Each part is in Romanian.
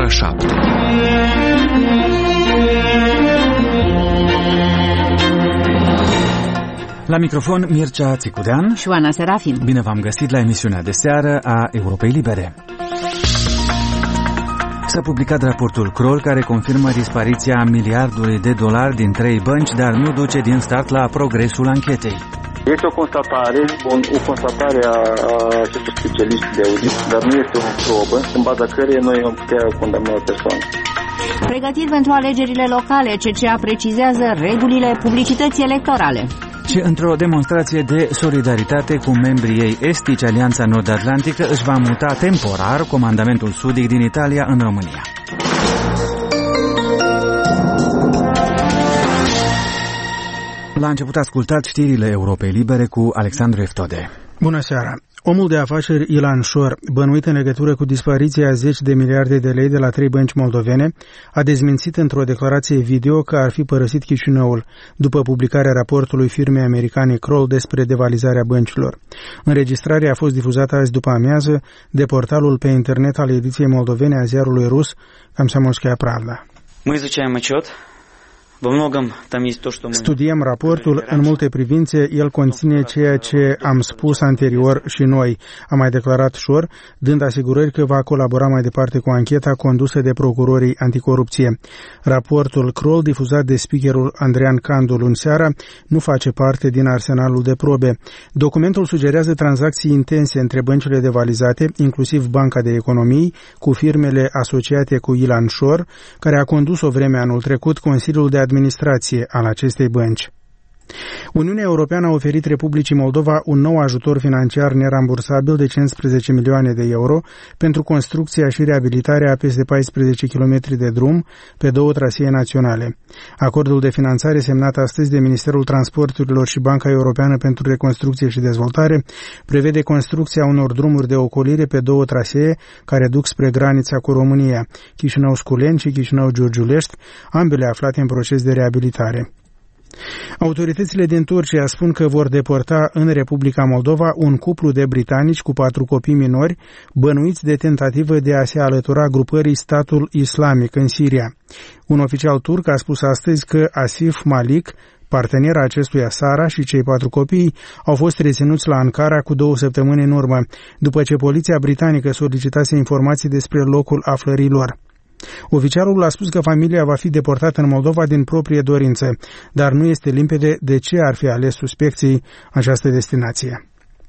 ora 7. La microfon Mircea Țicudean și Oana Serafin. Bine v-am găsit la emisiunea de seară a Europei Libere. S-a publicat raportul Kroll care confirmă dispariția miliardului de dolari din 3 bănci, dar nu duce din start la progresul anchetei. Este o constatare a acestor specialiști de audit, dar nu este o probă în baza căreia noi am putea condamna o persoană. Pregătit pentru alegerile locale, CCA precizează regulile publicității electorale. Și într-o demonstrație de solidaritate cu membrii ei estici, Alianța Nord-Atlantică își va muta temporar comandamentul sudic din Italia în România. La început ascultați știrile Europei Libere cu Alexandru Eftode. Bună seara! Omul de afaceri Ilan Șor, bănuit în legătură cu dispariția 10 de miliarde de lei de la 3 bănci moldovene, a dezmințit într-o declarație video că ar fi părăsit Chișinăul, după publicarea raportului firmei americane Kroll despre devalizarea băncilor. Înregistrarea a fost difuzată azi după amiază de portalul pe internet al ediției moldovene a ziarului rus Комсомольская Правда. Мы изучаем отчет. Studiem raportul, în multe privințe el conține ceea ce am spus anterior și noi, a mai declarat Șor, dând asigurări că va colabora mai departe cu ancheta condusă de procurorii anticorupție. Raportul Kroll, difuzat de speakerul Andrean Candu luni seara, nu face parte din arsenalul de probe. Documentul sugerează tranzacții intense între băncile devalizate, inclusiv Banca de Economii, cu firmele asociate cu Ilan Șor, care a condus o vreme anul trecut Consiliul de Administrație al acestei bănci. Uniunea Europeană a oferit Republicii Moldova un nou ajutor financiar nerambursabil de 15 milioane de euro pentru construcția și reabilitarea a peste 14 km de drum pe 2 trasee naționale. Acordul de finanțare semnat astăzi de Ministerul Transporturilor și Banca Europeană pentru Reconstrucție și Dezvoltare prevede construcția unor drumuri de ocolire pe 2 trasee care duc spre granița cu România, Chișinău-Sculeni și Chișinău-Giurgiulești, ambele aflate în proces de reabilitare. Autoritățile din Turcia spun că vor deporta în Republica Moldova un cuplu de britanici cu 4 copii minori bănuiți de tentativă de a se alătura grupării Statul Islamic în Siria. Un oficial turc a spus astăzi că Asif Malik, partenera acestuia Sara și cei 4 copii au fost reținuți la Ankara cu 2 săptămâni în urmă, după ce poliția britanică solicitase informații despre locul aflării lor. Oficialul a spus că familia va fi deportată în Moldova din proprie dorință, dar nu este limpede de ce ar fi ales suspecții această destinație.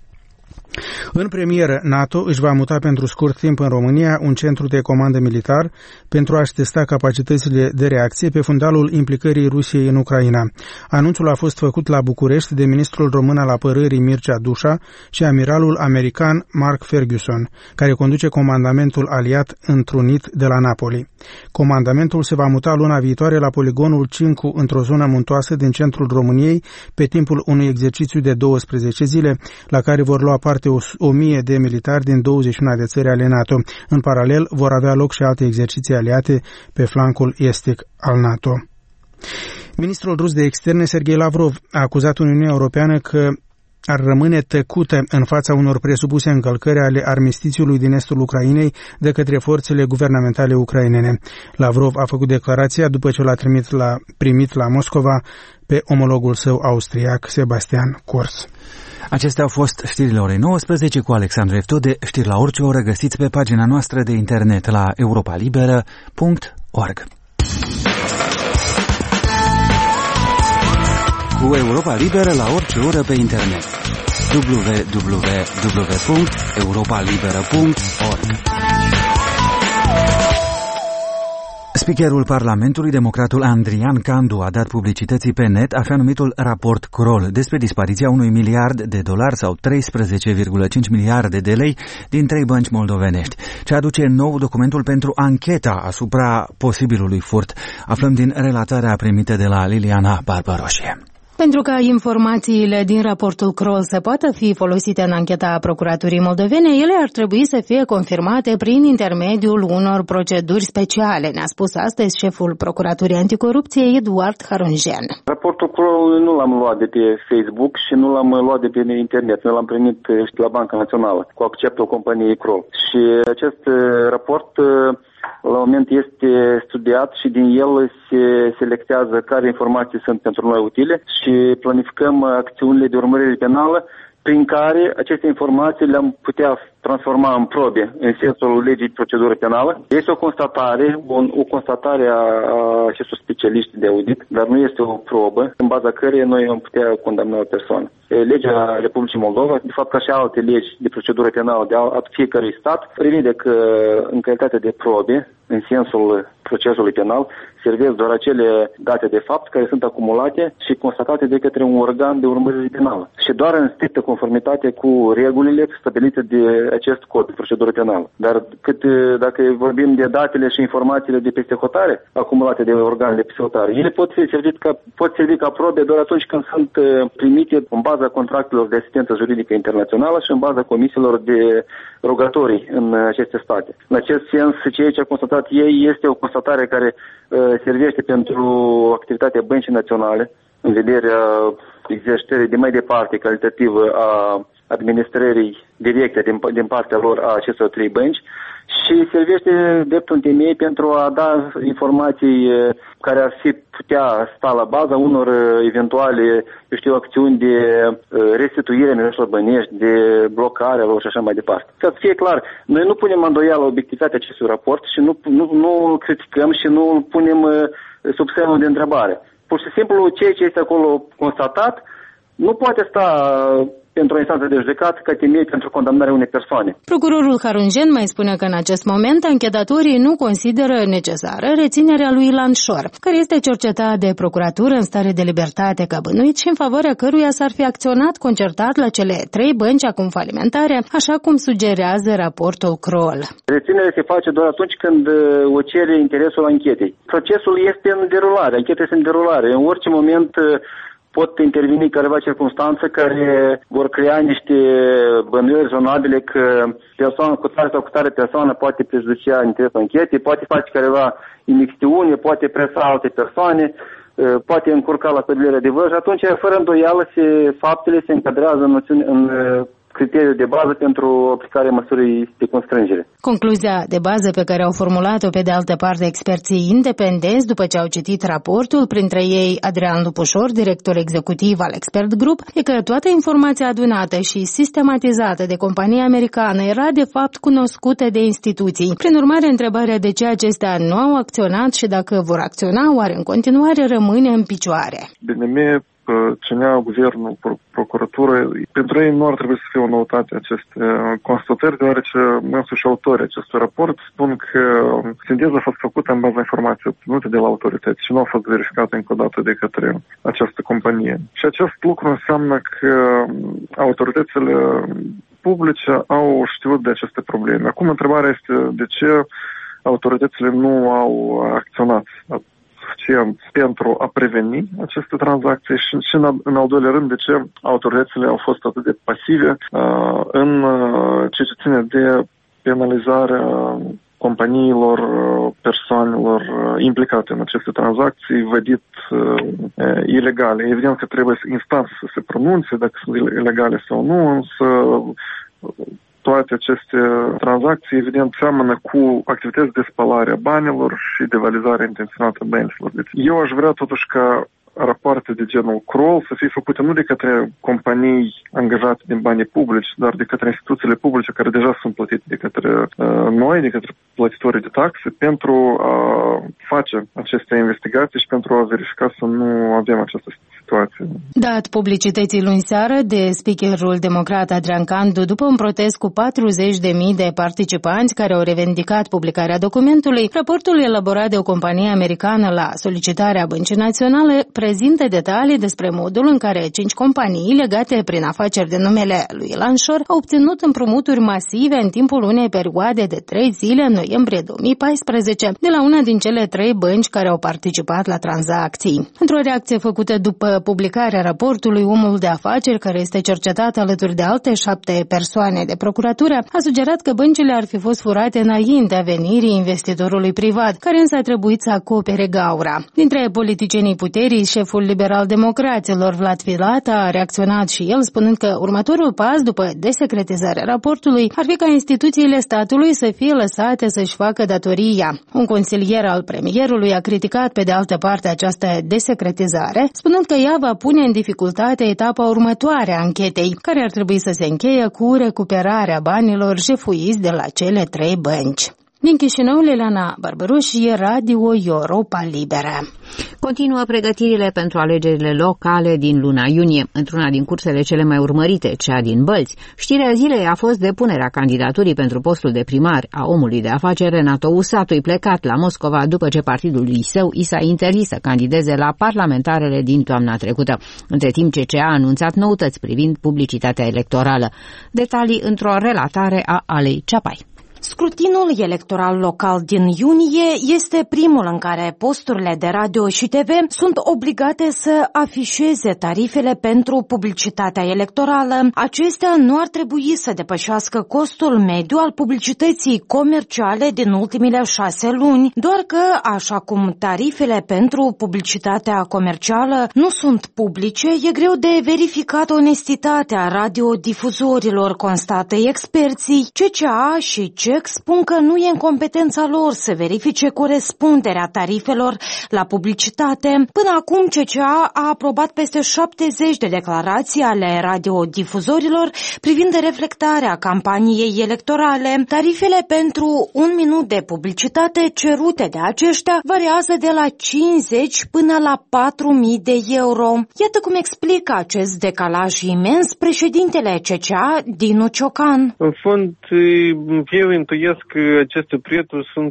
În premieră, NATO își va muta pentru scurt timp în România un centru de comandă militar pentru a-și testa capacitățile de reacție pe fundalul implicării Rusiei în Ucraina. Anunțul a fost făcut la București de ministrul român al apărării Mircea Dușa și amiralul american Mark Ferguson, care conduce comandamentul aliat întrunit de la Napoli. Comandamentul se va muta luna viitoare la poligonul Cincu, într-o zonă muntoasă din centrul României, pe timpul unui exercițiu de 12 zile, la care vor lua parte 1000 de militari din 21 de țări ale NATO. În paralel, vor avea loc și alte exerciții aliate pe flancul estic al NATO. Ministrul rus de externe, Sergei Lavrov, a acuzat Uniunea Europeană că ar rămâne tăcută în fața unor presupuse încălcări ale armistițiului din estul Ucrainei de către forțele guvernamentale ucrainene. Lavrov a făcut declarația după ce l-a primit la Moscova pe omologul său austriac, Sebastian Kurz. Acestea au fost știrile orei 19 cu Alexandru Eftode. Știri la orice oră găsiți pe pagina noastră de internet la europalibera.org. Cu Europa Liberă la orice oră pe internet. www.europalibera.org. Speakerul Parlamentului, democratul Andrian Candu, a dat publicității pe net așa numitul raport Kroll despre dispariția unui miliard de dolari sau 13,5 miliarde de lei din 3 bănci moldovenești, ce aduce nou documentul pentru ancheta asupra posibilului furt. Aflăm din relatarea primită de la Liliana Barbaroșie. Pentru ca informațiile din raportul Kroll să poată fi folosite în ancheta Procuraturii Moldovene, ele ar trebui să fie confirmate prin intermediul unor proceduri speciale, ne-a spus astăzi șeful Procuraturii Anticorupție, Eduard Harunjan. Raportul Kroll nu l-am luat de pe Facebook și nu l-am luat de pe internet. Noi l-am primit la Banca Națională cu acceptul companiei Kroll. Și acest raport la moment este studiat și din el se selectează care informații sunt pentru noi utile și planificăm acțiunile de urmărire penală prin care aceste informații le-am putea transforma în probe în sensul legii de procedură penală. Este o constatare a acestor specialiști de audit, dar nu este o probă în baza căreia noi am putea condamna o persoană. Legea Republicii Moldova, de fapt ca și alte legi de procedură penală de a fiecărui stat, prevede că în calitate de probe, în sensul procesului penal, servesc doar acele date de fapt care sunt acumulate și constatate de către un organ de urmărire penală. Și doar în strictă conformitate cu regulile stabilite de acest cod de procedură penală. Dar dacă vorbim de datele și informațiile de peste hotare acumulate de organele peste hotare, ele pot servi ca probe doar atunci când sunt primite în baza contractelor de asistență juridică internațională și în baza comisiilor de rogatorii în aceste state. În acest sens, ceea ce a constatat ei este o constatare care servește pentru activitatea Băncii Naționale în vederea exercitării de mai departe calitativă a administrării directe din partea lor a acestor trei bănci și servește drept un temei pentru a da informații care ar fi putea sta la baza unor eventuale, acțiuni de restituire a mijloacelor bănești, de blocare lor și așa mai departe. Să fie clar, noi nu punem îndoială obiectivitatea acestui raport și nu criticăm și nu punem sub semnul de întrebare. Pur și simplu, ceea ce este acolo constatat nu poate sta pentru o instanță de judecată ca temei pentru condamnarea unei persoane. Procurorul Harunjen mai spune că în acest moment anchetatorii nu consideră necesară reținerea lui Ilan Șor, care este cercetat de procuratură în stare de libertate ca bănuit și în favoarea căruia s-ar fi acționat concertat la cele trei bănci acum falimentare, așa cum sugerează raportul Kroll. Reținerea se face doar atunci când o cere interesul anchetei. Procesul este în derulare, ancheta este în derulare. În orice moment pot interveni careva circunstanță care vor crea niște bănuieli rezonabile că persoana cu tare sau cu tare persoană poate prejudicia interesul anchetei, poate face careva imixtiune, poate presa alte persoane, poate încurca la stabilirea adevărului și atunci, fără îndoială, faptele se încadrează în criteriul de bază pentru aplicarea măsurii de constrângere. Concluzia de bază pe care au formulat-o pe de altă parte experții independenți după ce au citit raportul, printre ei Adrian Lupușor, director executiv al Expert Group, e că toată informația adunată și sistematizată de compania americană era de fapt cunoscută de instituții. Prin urmare, întrebarea de ce acestea nu au acționat și dacă vor acționa oare în continuare rămâne în picioare. Cenea guvernul, procuratură, pentru ei nu ar trebui să fie o noutate aceste constatări, deoarece însuși autorii acestui raport spun că sinteza a fost făcută în baza informației obținute de la autorități și nu a fost verificată încă o dată de către această companie. Și acest lucru înseamnă că autoritățile publice au știut de aceste probleme. Acum întrebarea este de ce autoritățile nu au acționat suficient pentru a preveni aceste tranzacții și în al doilea rând, de ce autoritățile au fost atât de pasive în ceea ce ține de penalizarea companiilor, persoanelor implicate în aceste tranzacții vădit ilegale. Evident că trebuie instanța să se pronunțe dacă sunt ilegale sau nu, însă toate aceste tranzacții, evident, seamănă cu activități de spălare a banilor și de valizare intenționată a băncilor. Deci, eu aș vrea totuși ca rapoarte de genul Kroll să fie făcute nu de către companii angajate din banii publici, dar de către instituțiile publice care deja sunt plătite de către noi, de către plătitorii de taxe, pentru a face aceste investigații și pentru a verifica să nu avem această situație. Dat publicității luni seară de speakerul democrat Adrian Candu după un protest cu 40.000 de participanți care au revendicat publicarea documentului, raportul elaborat de o companie americană la solicitarea Băncii Naționale prezintă detalii despre modul în care 5 companii legate prin afaceri de numele lui Ilan Șor au obținut împrumuturi masive în timpul unei perioade de 3 zile în noiembrie 2014 de la una din cele 3 bănci care au participat la tranzacții. Într-o reacție făcută după după publicarea raportului, omul de afaceri, care este cercetat alături de alte 7 persoane de procuratură, a sugerat că băncile ar fi fost furate înaintea venirii investitorului privat, care însă a trebuit să acopere gaura. Dintre politicienii puterii, șeful liberal-democraților Vlad Filat a reacționat și el, spunând că următorul pas după desecretizarea raportului ar fi ca instituțiile statului să fie lăsate să-și facă datoria. Un consilier al premierului a criticat pe de altă parte această desecretizare, spunând că ea va pune în dificultate etapa următoare a anchetei, care ar trebui să se încheie cu recuperarea banilor jefuiți de la cele 3 bănci. Din Chișinău, Liliana Barbăruș, Radio Europa Liberă. Continuă pregătirile pentru alegerile locale din luna iunie, într-una din cursele cele mai urmărite, cea din Bălți. Știrea zilei a fost depunerea candidaturii pentru postul de primar a omului de afaceri Renato Usatui, plecat la Moscova după ce partidul său i s-a interzis să candideze la parlamentarele din toamna trecută. Între timp, CCA a anunțat noutăți privind publicitatea electorală. Detalii într-o relatare a Alei Ceapai. Scrutinul electoral local din iunie este primul în care posturile de radio și TV sunt obligate să afișeze tarifele pentru publicitatea electorală. Acestea nu ar trebui să depășească costul mediu al publicității comerciale din ultimile 6 luni, doar că, așa cum tarifele pentru publicitatea comercială nu sunt publice, e greu de verificat onestitatea radiodifuzorilor, constată experții. CCA și CEC spun că nu e în competența lor să verifice corespunderea tarifelor la publicitate. Până acum, CCA a aprobat peste 70 de declarații ale radiodifuzorilor privind reflectarea campaniei electorale. Tarifele pentru 1 minut de publicitate cerute de aceștia variază de la 50 până la 4.000 de euro. Iată cum explică acest decalaj imens președintele CCA, Dinu Ciocan. În fond, eu intuiesc că aceste prețuri sunt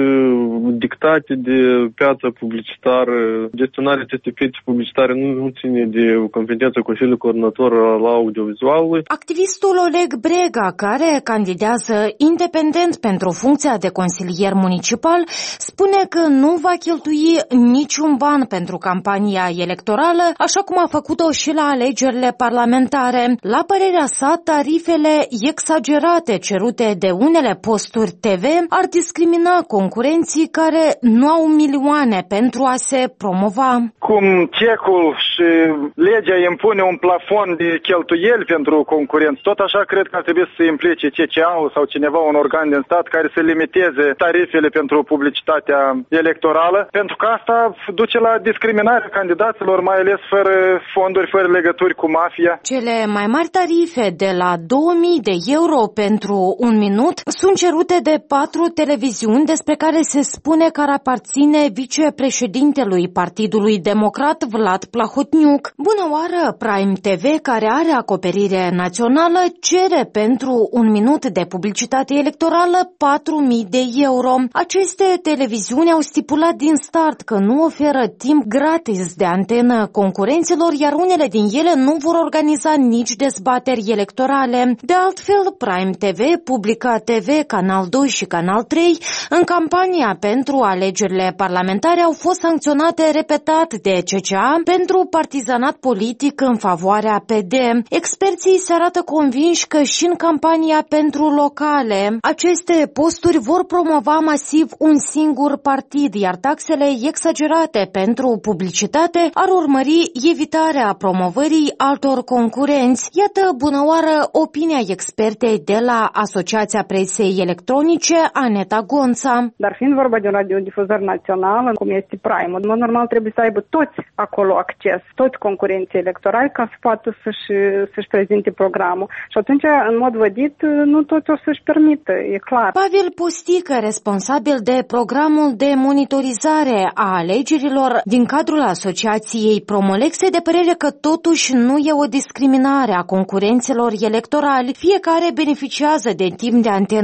dictate de piața publicitară. Gestionarea acestei piețe publicitare nu ține de competența Consiliului Coordonator al Audiovizualului. Activistul Oleg Brega, care candidează independent pentru funcția de consilier municipal, spune că nu va cheltui niciun ban pentru campania electorală, așa cum a făcut-o și la alegerile parlamentare. La părerea sa, tarifele exagerate cerute de unele posturi TV ar discrimina concurenții care nu au milioane pentru a se promova. Cum CEC-ul și legea impune un plafon de cheltuieli pentru concurenți, tot așa cred că ar trebui să se implice CCA-ul sau cineva, un organ din stat, care să limiteze tarifele pentru publicitatea electorală, pentru că asta duce la discriminarea candidaților, mai ales fără fonduri, fără legături cu mafia. Cele mai mari tarife, de la 2.000 de euro pentru 1 minut, sunt cerute de 4 televiziuni despre care se spune că ar aparține vicepreședintelui Partidului Democrat Vlad Plahotniuc. Bună oară, Prime TV, care are acoperire națională, cere pentru 1 minut de publicitate electorală 4.000 de euro. Aceste televiziuni au stipulat din start că nu oferă timp gratis de antenă concurenților, iar unele din ele nu vor organiza nici dezbateri electorale. De altfel, Prime TV, Publica TV, Canal 2 și Canal 3, în campania pentru alegerile parlamentare au fost sancționate repetat de CCA pentru partizanat politic în favoarea PD. Experții se arată convinși că și în campania pentru locale aceste posturi vor promova masiv un singur partid, iar taxele exagerate pentru publicitate ar urmări evitarea promovării altor concurenți. Iată, bună oară, opinia expertei de la Asociația Presei Electronice, Aneta Gonța. Dar fiind vorba de un radiodifuzor național, cum este Prime, în mod normal trebuie să aibă toți acolo acces, toți concurenții electorali, ca să poată să-și prezinte programul. Și atunci, în mod vădit, nu toți o să-și permită, e clar. Pavel Postică, responsabil de programul de monitorizare a alegerilor din cadrul Asociației Promolex, e de părere că totuși nu e o discriminare a concurenților electorali. Fiecare beneficiază de timp de antenă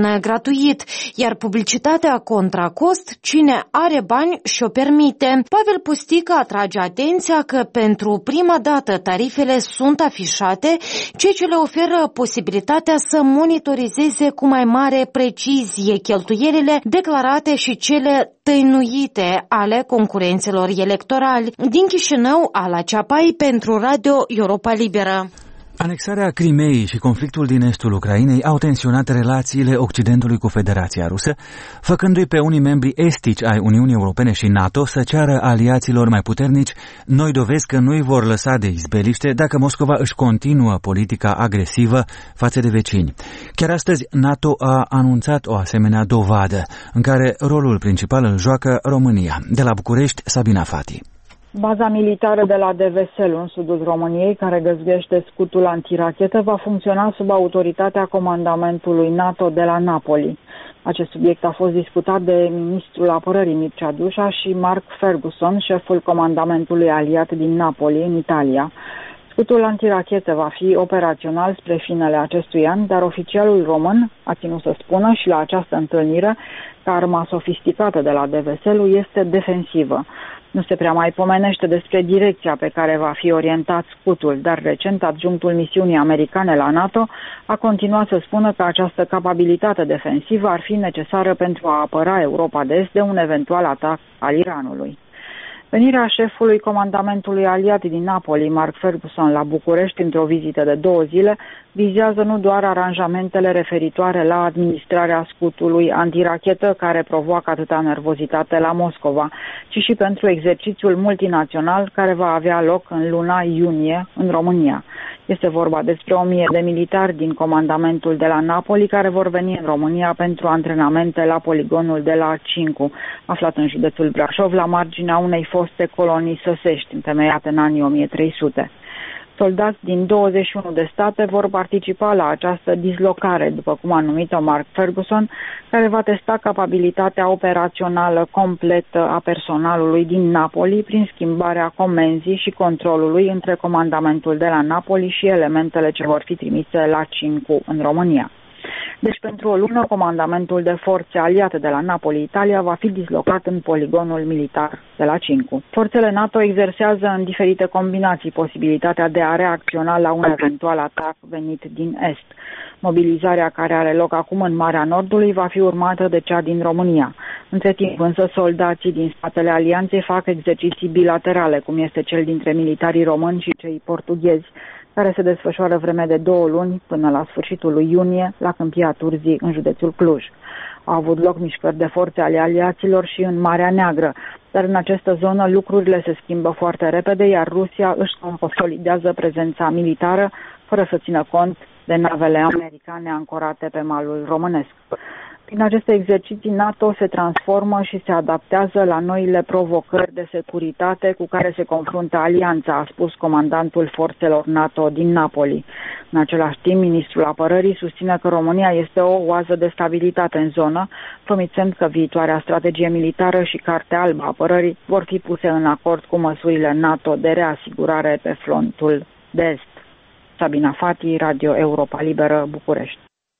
gratuit, iar publicitatea contra cost, cine are bani și-o permite. Pavel Pustică atrage atenția că pentru prima dată tarifele sunt afișate, ceea ce le oferă posibilitatea să monitorizeze cu mai mare precizie cheltuielile declarate și cele tăinuite ale concurenților electorali. Din Chișinău, Ala Ceapai pentru Radio Europa Liberă. Anexarea Crimeei și conflictul din estul Ucrainei au tensionat relațiile Occidentului cu Federația Rusă, făcându-i pe unii membri estici ai Uniunii Europene și NATO să ceară aliaților mai puternici noi dovezi că nu-i vor lăsa de izbeliște dacă Moscova își continuă politica agresivă față de vecini. Chiar astăzi NATO a anunțat o asemenea dovadă, în care rolul principal îl joacă România. De la București, Sabina Fati. Baza militară de la Deveselu, în sudul României, care găzduiește scutul antirachetă, va funcționa sub autoritatea comandamentului NATO de la Napoli. Acest subiect a fost discutat de ministrul apărării Mircea Dușa și Mark Ferguson, șeful comandamentului aliat din Napoli, în Italia. Scutul antirachetă va fi operațional spre finele acestui an, dar oficialul român a ținut să spună și la această întâlnire că arma sofisticată de la Deveselu este defensivă. Nu se prea mai pomenește despre direcția pe care va fi orientat scutul, dar recent adjunctul misiunii americane la NATO a continuat să spună că această capabilitate defensivă ar fi necesară pentru a apăra Europa de Est de un eventual atac al Iranului. Venirea șefului comandamentului aliat din Napoli, Mark Ferguson, la București într-o vizită de 2 zile vizează nu doar aranjamentele referitoare la administrarea scutului antirachetă care provoacă atâta nervozitate la Moscova, ci și pentru exercițiul multinațional care va avea loc în luna iunie în România. Este vorba despre 1000 de militari din comandamentul de la Napoli care vor veni în România pentru antrenamente la poligonul de la Cincu, aflat în județul Brașov, la marginea unei foste colonii săsești, întemeiate în anii 1300. Soldați din 21 de state vor participa la această dislocare, după cum a numit-o Mark Ferguson, care va testa capabilitatea operațională completă a personalului din Napoli prin schimbarea comenzii și controlului între comandamentul de la Napoli și elementele ce vor fi trimise la Cincu în România. Deci pentru o lună, comandamentul de forțe aliate de la Napoli, Italia, va fi dislocat în poligonul militar de la Cincu. Forțele NATO exersează în diferite combinații posibilitatea de a reacționa la un eventual atac venit din Est. Mobilizarea care are loc acum în Marea Nordului va fi urmată de cea din România. Între timp însă soldații din statele alianței fac exerciții bilaterale, cum este cel dintre militarii români și cei portughezi, care se desfășoară vreme de 2 luni până la sfârșitul lui iunie la Câmpia Turzii, în județul Cluj. Au avut loc mișcări de forțe ale aliaților și în Marea Neagră, dar în această zonă lucrurile se schimbă foarte repede, iar Rusia își consolidează prezența militară fără să țină cont de navele americane ancorate pe malul românesc. Prin aceste exerciții, NATO se transformă și se adaptează la noile provocări de securitate cu care se confruntă alianța, a spus comandantul forțelor NATO din Napoli. În același timp, ministrul apărării susține că România este o oază de stabilitate în zonă, promițând că viitoarea strategie militară și Cartea Albă a apărării vor fi puse în acord cu măsurile NATO de reasigurare pe frontul de est. Sabina Fati, Radio Europa Liberă, București.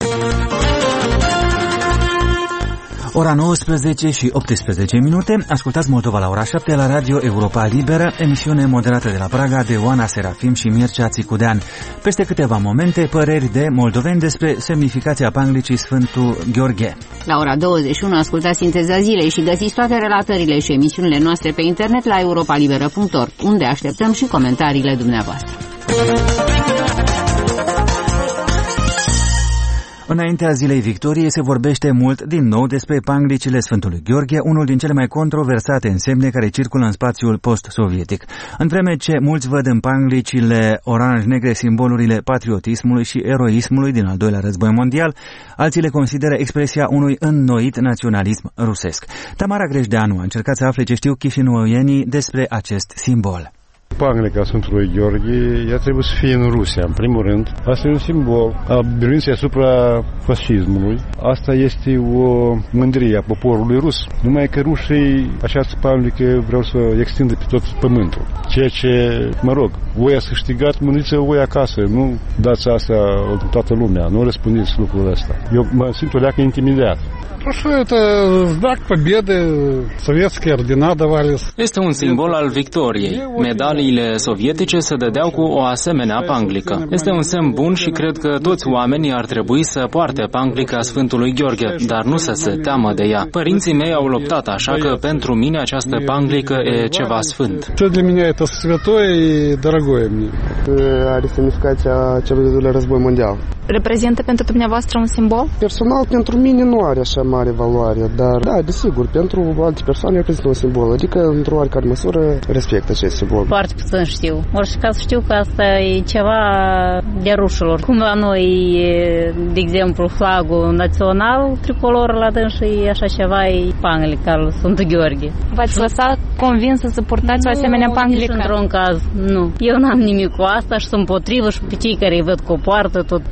Ora 19 și 18 minute, ascultați Moldova la ora 7 la Radio Europa Liberă, emisiune moderată de la Praga de Oana Serafim și Mircea Țicudean. Peste câteva momente, păreri de moldoveni despre semnificația panglicii Sfântul Gheorghe. La ora 21 ascultați Sinteza Zilei și găsiți toate relatările și emisiunile noastre pe internet la europalibera.org, unde așteptăm și comentariile dumneavoastră. Înaintea Zilei Victoriei se vorbește mult din nou despre panglicile Sfântului Gheorghe, unul din cele mai controversate însemne care circulă în spațiul post-sovietic. În vreme ce mulți văd în panglicile oranj-negre simbolurile patriotismului și eroismului din al doilea război mondial, alții le consideră expresia unui înnoit naționalism rusesc. Tamara Grejdeanu a încercat să afle ce știu chișinăuienii despre acest simbol. Panglica Sfântului Gheorghe, ea trebuie să fie în Rusia, în primul rând. Asta e un simbol al biruinței asupra fascismului. Asta este o mândrie a poporului rus. Numai că rușii această panglică vreau să o extindă pe tot pământul. Ceea ce, mă rog, voi ați câștigat, mâniți voi acasă. Nu dați asta în toată lumea. Nu răspundeți lucrul ăsta. Eu mă simt o leacă intimidat. Este un simbol al victoriei. Medaliile sovietice se dădeau cu o asemenea panglică. Este un semn bun și cred că toți oamenii ar trebui să poarte panglica Sfântului Gheorghe, dar nu să se teamă de ea. Părinții mei au luptat, așa că pentru mine această panglică e ceva sfânt. Are semnificația celui de-al doilea război mondial. Reprezintă pentru dumneavoastră un simbol? Personal, pentru mine nu are așa mare valoare, dar da, desigur, pentru alte persoane reprezintă un simbol, adică într-o oarecare măsură respectă acest simbol. Foarte puțin știu. Orice caz știu că asta e ceva de rușilor. Cum la noi, de exemplu, flagul național, tricolor la dânsă e așa ceva, e panglica al Sfântul Gheorghe. V-ați lăsat convinsă să purtați o asemenea panglică? Nici într-un caz, nu. Eu n-am nimic cu asta și sunt împotrivă și pe cei care îi văd cu o poartă tot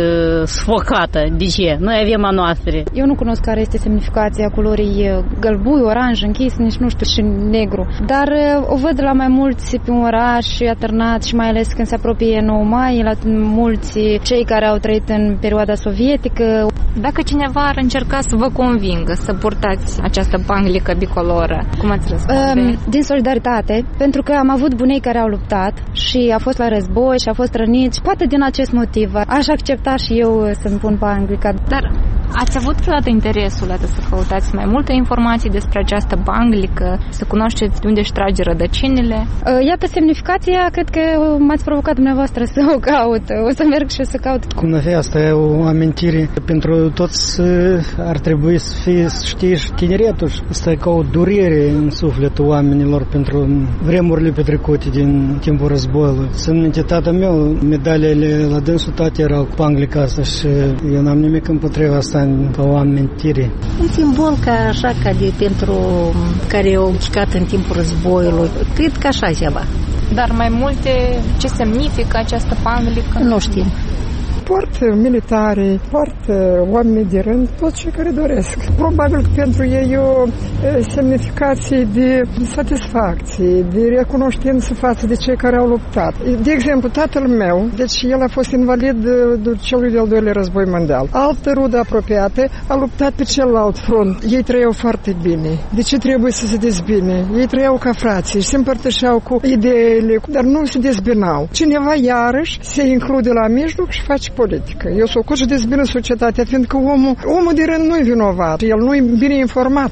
sfocată. De ce? Noi avem a noastră. Eu nu cunosc care este semnificația culorii gălbui, oranj, închis, nici nu știu, și negru. Dar o văd la mai mulți pe un oraș atârnat și mai ales când se apropie 9 mai, la mulți cei care au trăit în perioada sovietică. Dacă cineva ar încerca să vă convingă să purtați această panglică bicoloră, cum ați răspunde? Din solidaritate, pentru că am avut bunei care au luptat și a fost la război și a fost răniți. Poate din acest motiv aș accepta și eu să-mi pun panglica. Dar ați avut vreodată interesul să căutați mai multe informații despre această panglică, să cunoașteți de unde își trage rădăcinile? Iată semnificația, cred că m-ați provocat dumneavoastră să o caut. O să merg și să caut. Cum ar fi, asta e o amintire pentru toți, ar trebui să fie, să știe și tineretul. Asta e ca o durere în sufletul oamenilor pentru vremurile petrecute din timpul războiului. Sunt minte, tata meu, medaliile la dânsul toate erau cu panglica asta și eu n-am nimic împotriva asta ca o amintire. Un simbol ca așa, ca de pentru care au plecat în timpul războiului. Cred că așa ceva. Dar mai multe, ce semnifică această panglică? Nu știm. Poartă militari, poartă oameni de rând, toți cei care doresc. Probabil că pentru ei e o semnificație de satisfacție, de recunoștință față de cei care au luptat. De exemplu, tatăl meu, deci el a fost invalid de celui de-al doilea război mondial. Altă rudă apropiată a luptat pe celălalt front. Ei trăiau foarte bine. De ce trebuie să se dezbine? Ei trăiau ca frații și se împărtășeau cu ideile, dar nu se dezbinau. Cineva iarăși se include la mijloc și face politică. Eu s-o și dezbină societatea, fiindcă omul de rând nu-i vinovat, el nu-i bine informat.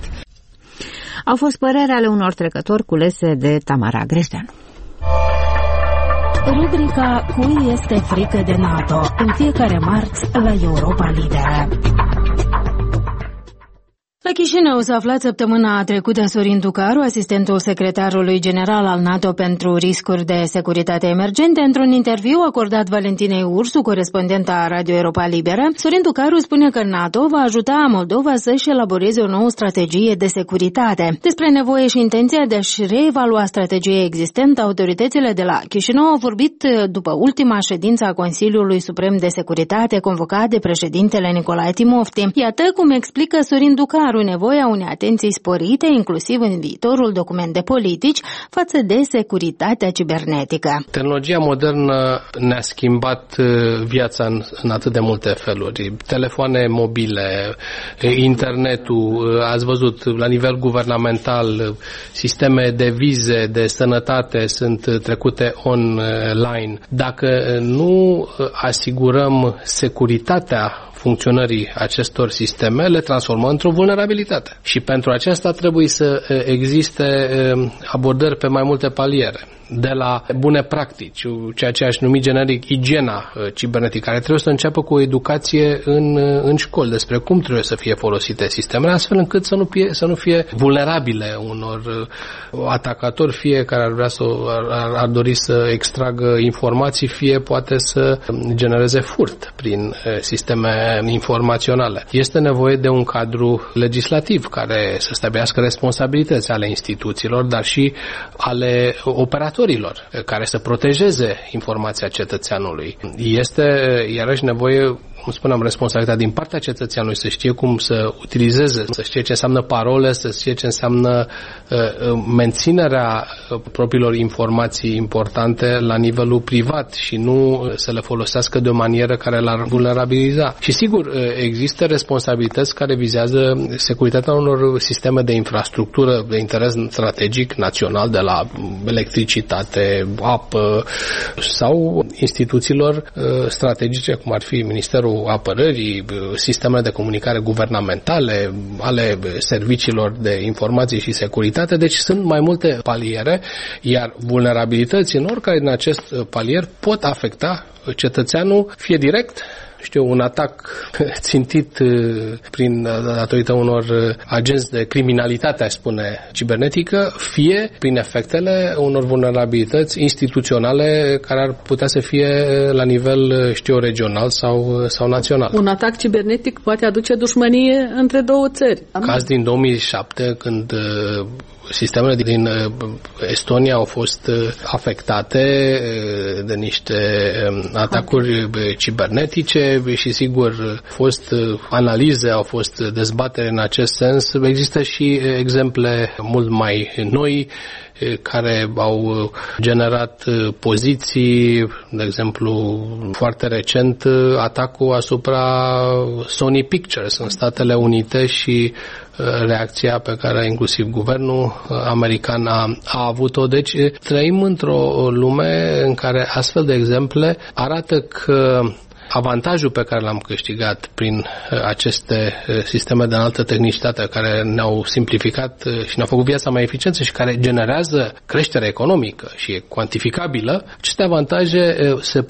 Au fost păreri ale unor trecători culese de Tamara Gresteanu. Rubrica Cui este frică de NATO, în fiecare marți la Europa Liberă. La Chișinău s-a aflat săptămâna trecută Sorin Tucaru, asistentul secretarului general al NATO pentru riscuri de securitate emergente. Într-un interviu acordat Valentinei Ursu, corespondenta Radio Europa Liberă, Sorin Tucaru spune că NATO va ajuta Moldova să-și elaboreze o nouă strategie de securitate. Despre nevoie și intenția de a-și reevalua strategia existentă, autoritățile de la Chișinău au vorbit după ultima ședință a Consiliului Suprem de Securitate convocat de președintele Nicolae Timofti. Iată cum explică Sorin Tucaru nevoia unei atenții sporite, inclusiv în viitorul document de politici, față de securitatea cibernetică. Tehnologia modernă ne-a schimbat viața în atât de multe feluri. Telefoane mobile, internetul, ați văzut, la nivel guvernamental, sisteme de vize, de sănătate sunt trecute online. Dacă nu asigurăm securitatea funcționării acestor sisteme, le transformă într-o vulnerabilitate. Și pentru aceasta trebuie să existe abordări pe mai multe paliere. De la bune practici, ceea ce aș numi generic igiena cibernetică, care trebuie să înceapă cu o educație în școli despre cum trebuie să fie folosite sistemele, astfel încât să nu fie vulnerabile unor atacatori, fie care ar dori să extragă informații, fie poate să genereze furt prin sisteme informaționale. Este nevoie de un cadru legislativ care să stabilească responsabilități ale instituțiilor, dar și ale operatorilor care să protejeze informația cetățeanului. Este iarăși nevoie, cum spuneam, responsabilitatea din partea cetățeanului să știe cum să utilizeze, să știe ce înseamnă parole, să știe ce înseamnă menținerea propriilor informații importante la nivelul privat și nu să le folosească de o manieră care l-ar vulnerabiliza. Și sigur, există responsabilități care vizează securitatea unor sisteme de infrastructură de interes strategic național, de la electricitate, apă sau instituțiilor strategice, cum ar fi Ministerul Apărării, sistemele de comunicare guvernamentale, ale serviciililor de informații și securitate. Deci sunt mai multe paliere, iar vulnerabilități în oricare din acest palier pot afecta cetățeanul, fie direct, un atac țintit datorită unor agenți de criminalitate, aș spune, cibernetică, fie prin efectele unor vulnerabilități instituționale care ar putea să fie la nivel, regional sau național. Un atac cibernetic poate aduce dușmănie între două țări. Caz din 2007, când sistemele din Estonia au fost afectate de niște atacuri cibernetice și sigur au fost analize, au fost dezbatere în acest sens. Există și exemple mult mai noi care au generat poziții, de exemplu, foarte recent atacul asupra Sony Pictures în Statele Unite și reacția pe care inclusiv guvernul american a avut-o. Deci trăim într-o lume în care astfel de exemple arată că avantajul pe care l-am câștigat prin aceste sisteme de înaltă tehnicitate care ne-au simplificat și ne-au făcut viața mai eficientă și care generează creștere economică și e cuantificabilă, aceste avantaje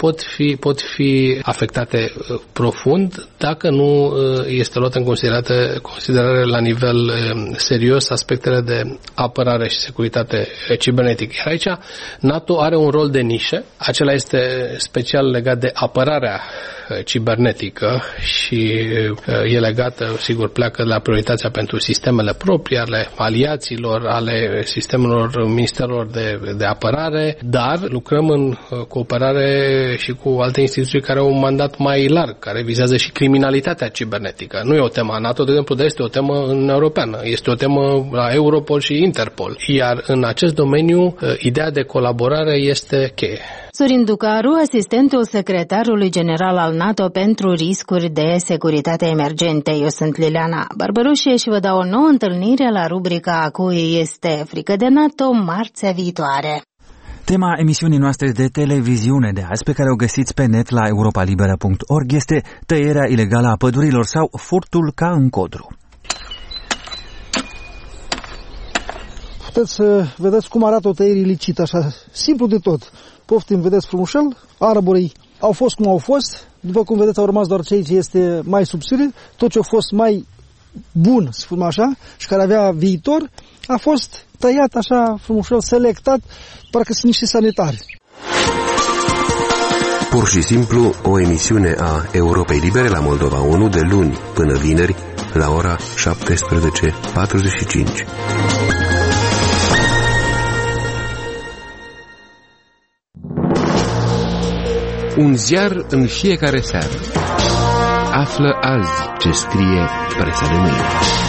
pot fi afectate profund dacă nu este luat în considerare la nivel serios aspectele de apărare și securitate cibernetică. Iar aici NATO are un rol de nișă, acela este special legat de apărarea cibernetică și e legată, sigur, pleacă de la prioritatea pentru sistemele proprii ale aliaților, ale sistemelor ministerilor de apărare, dar lucrăm în cooperare și cu alte instituții care au un mandat mai larg, care vizează și criminalitatea cibernetică. Nu e o temă a NATO, de exemplu, dar este o temă în europeană. Este o temă la Europol și Interpol. Iar în acest domeniu, ideea de colaborare este cheie. Sorin Ducaru, asistentul secretarului general al NATO pentru riscuri de securitate emergente. Eu sunt Liliana Barbărușie și vă dau o nouă întâlnire la rubrica Cui este frică de NATO marțea viitoare. Tema emisiunii noastre de televiziune de azi, pe care o găsiți pe net la europalibera.org, este tăierea ilegală a pădurilor sau furtul ca în Codru. Puteți să vedeți cum arată o tăiere ilicită, așa, simplu de tot. Poftim, vedeți frumușel, arborii au fost cum au fost, după cum vedeți au rămas doar ceea ce este mai subțire, tot ce a fost mai bun, să spun așa, și care avea viitor, a fost tăiat așa frumușel, selectat, parcă sunt niște sanitari. Pur și simplu, o emisiune a Europei Libere la Moldova 1 de luni până vineri la ora 17:45. Un ziar în fiecare seară. Află azi ce scrie presa de mâine.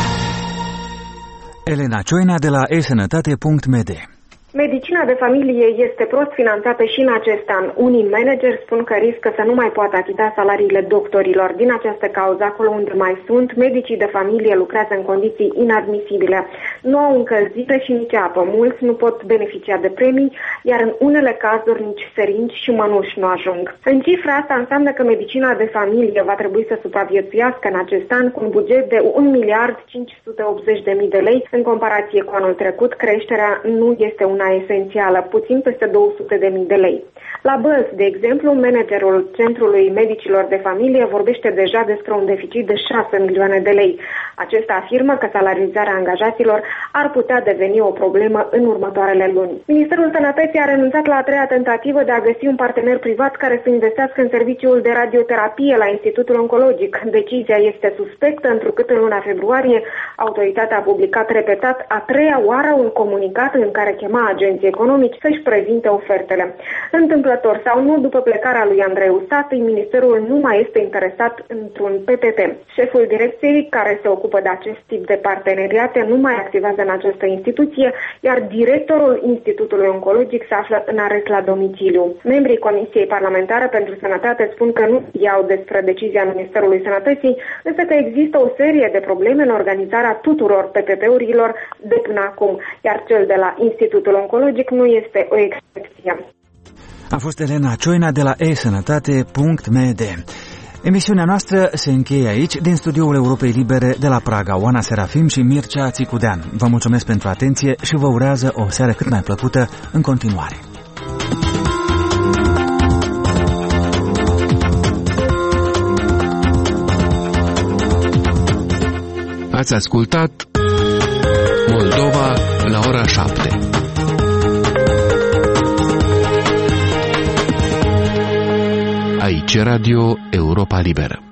Elena Cioina de la eSănătate.md. Medicina de familie este prost finanțată și în acest an. Unii manageri spun că riscă să nu mai poată achita salariile doctorilor. Din această cauză, acolo unde mai sunt, medicii de familie lucrează în condiții inadmisibile. Nu au încălzire și nici apă. Mulți nu pot beneficia de premii, iar în unele cazuri nici seringi și mănuși nu ajung. În cifra asta înseamnă că medicina de familie va trebui să supraviețuiască în acest an cu un buget de 1.580.000 de lei. În comparație cu anul trecut, creșterea nu este una esențială, puțin peste 200.000 de lei. La Bălți, de exemplu, managerul Centrului Medicilor de Familie vorbește deja despre un deficit de 6 milioane de lei. Acesta afirmă că salarizarea angajaților ar putea deveni o problemă în următoarele luni. Ministerul Sănătății a renunțat la a treia tentativă de a găsi un partener privat care să investească în serviciul de radioterapie la Institutul Oncologic. Decizia este suspectă, întrucât în luna februarie autoritatea a publicat repetat a treia oară un comunicat în care chema agenții economici să-și prezinte ofertele. Întâmplător sau nu, după plecarea lui Andreu Sati, ministerul nu mai este interesat într-un PPP. Șeful direcției, care se ocupă de acest tip de parteneriate, nu mai activează în această instituție, iar directorul Institutului Oncologic se află în arest la domiciliu. Membrii Comisiei Parlamentare pentru Sănătate spun că nu iau despre decizia Ministerului Sănătății, însă că există o serie de probleme în organizarea tuturor PPP-urilor de până acum, iar cel de la Institutul Oncologic nu este o excepție. A fost Elena Cioina de la e-sănătate.md. Emisiunea noastră se încheie aici, din studioul Europei Libere de la Praga. Oana Serafim și Mircea Țicudean. Vă mulțumesc pentru atenție și vă urează o seară cât mai plăcută în continuare. Ați ascultat Moldova la ora 7. Aici Radio Europa Liberă.